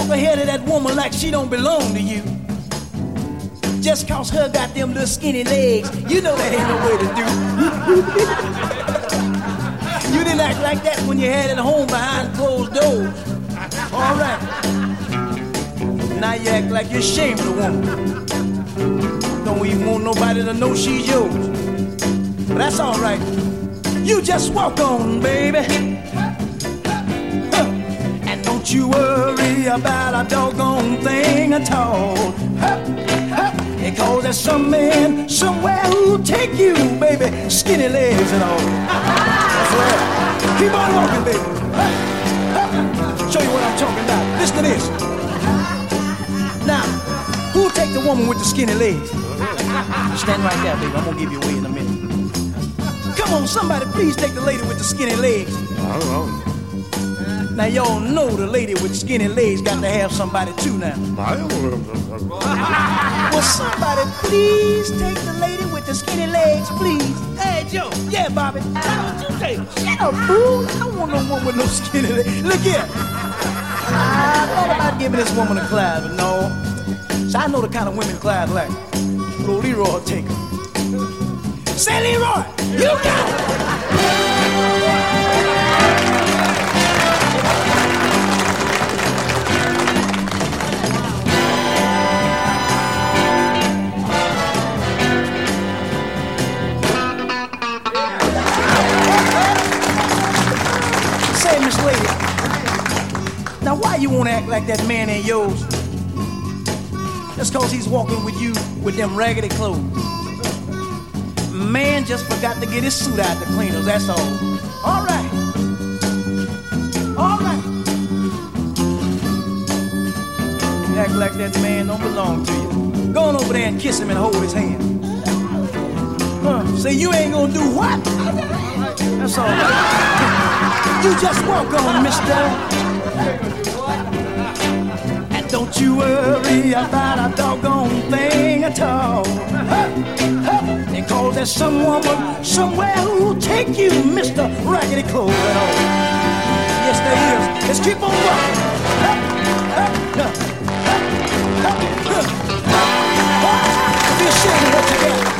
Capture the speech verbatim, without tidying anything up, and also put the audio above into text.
walk ahead of that woman like she don't belong to you. Just cause her got them little skinny legs, you know that ain't no way to do. You didn't act like that when you had it home behind closed doors. All right. Now you act like you're ashamed of the woman. Don't even want nobody to know she's yours. But that's all right. You just walk on, baby. Huh. And don't you worry about a doggone thing at all. Huh. Huh. Because there's some man somewhere who'll take you, baby. Skinny legs and all. That's right. Keep on walking, baby. Huh. Huh. Show you what I'm talking about. Listen to this. Now, who'll take the woman with the skinny legs? Stand right there, baby. I'm gonna give you away in a minute. Come on, somebody please take the lady with the skinny legs. I don't know. Now y'all know the lady with skinny legs got to have somebody too now. I don't know. Will somebody please take the lady with the skinny legs, please? Hey, Joe. Yeah, Bobby. Why don't you take her? Shut up, fool. I don't want no woman with no skinny legs. Look here. I thought about giving this woman a Clyde, but no. So I know the kind of women Clyde like. Little Leroy will take her. Say, Leroy, you got it. Say, Miss Lady, now why you want to act like that man ain't yours? That's cause he's walking with you with them raggedy clothes. Man just forgot to get his suit out the cleaners, that's all. All right. All right. You act like that man don't belong to you. Go on over there and kiss him and hold his hand. Huh. Say you ain't gonna do what? That's all right. You just walk on, mister. And don't you worry about a doggone thing at all. Huh. Huh. Because there's some woman somewhere who'll take you, Mister Raggedy Clothes and all. Yes, there is. Let's keep on walking. Don't be ashamed of what you got.